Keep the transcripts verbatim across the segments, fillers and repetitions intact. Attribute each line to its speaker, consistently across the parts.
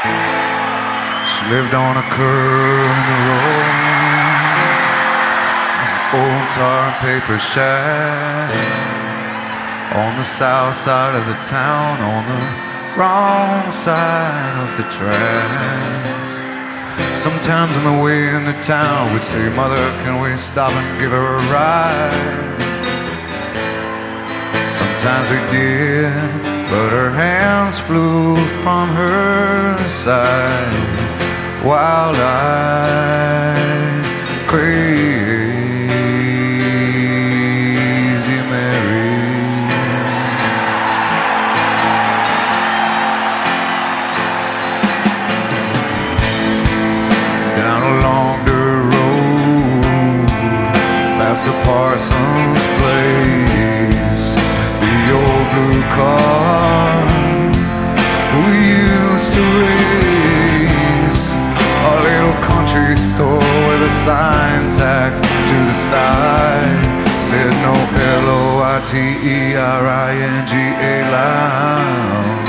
Speaker 1: She lived on a curve in the road, old tar and paper shack on the south side of the town, on the wrong side of the tracks. Sometimes on the way into town we'd say, "Mother, can we stop and give her a ride?" Sometimes we did, but her hands flew from her side. Wild-eyed, crazy Mary. Down along the road, past the Parsons place, the old blue car we used to race, a little country store with a sign tacked to the side said no L O I T E R I N G A lounge.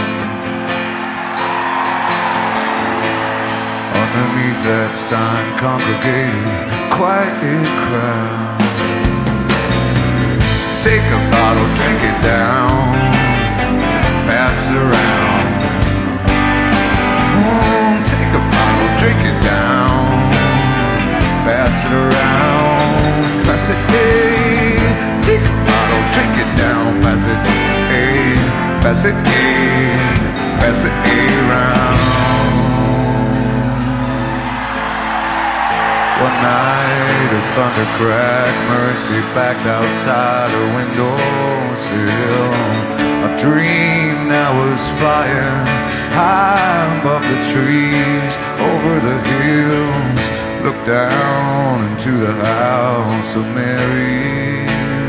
Speaker 1: Underneath that sign congregated quite a crowd. Take a bottle, drink it down, pass it around. Mm, take a bottle, drink it down, pass it around. Pass it, hey. Take a bottle, drink it down, pass it, hey. Pass it, hey. Pass it, hey, round. One night a thunder cracked, Mercy backed outside her windowsill. A dream that was flying high above the trees, over the hills, looked down into the house of Mary.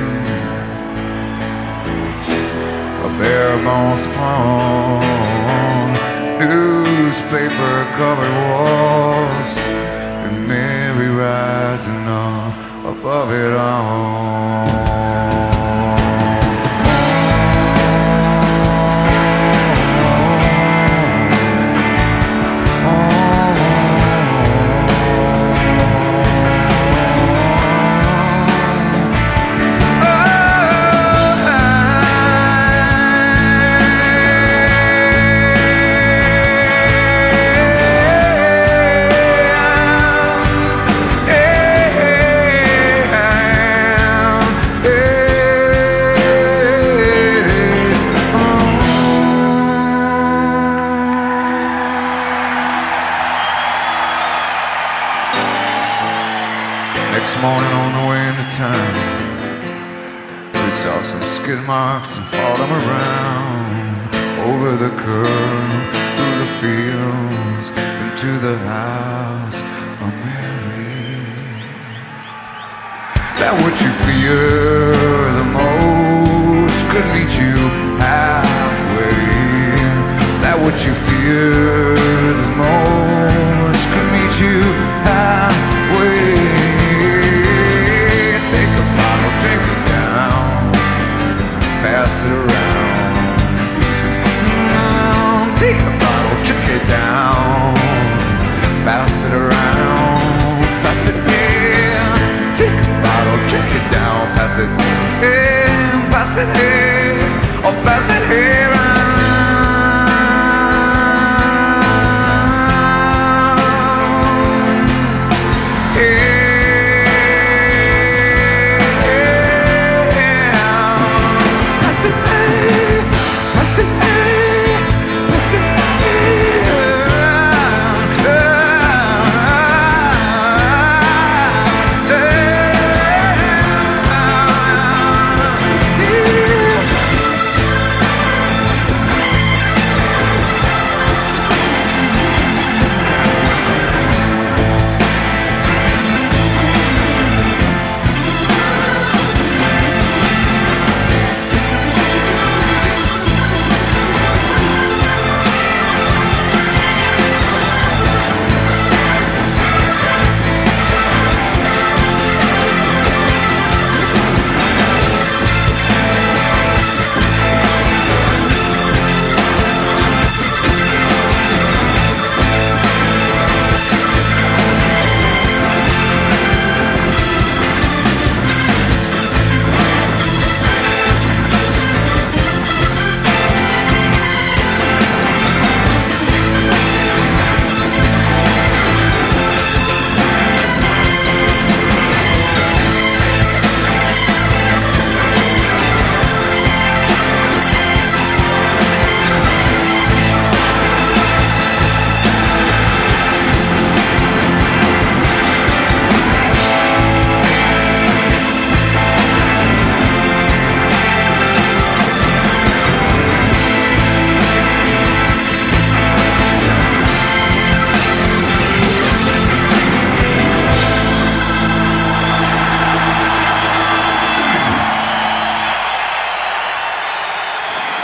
Speaker 1: A bare bones pawn, newspaper covered walls, and Mary rising up above it all. Next morning on the way into town, we saw some skid marks and followed them around, over the curb, through the fields, into the house of Mary. That what you fear the most could meet you halfway. That what you fear the most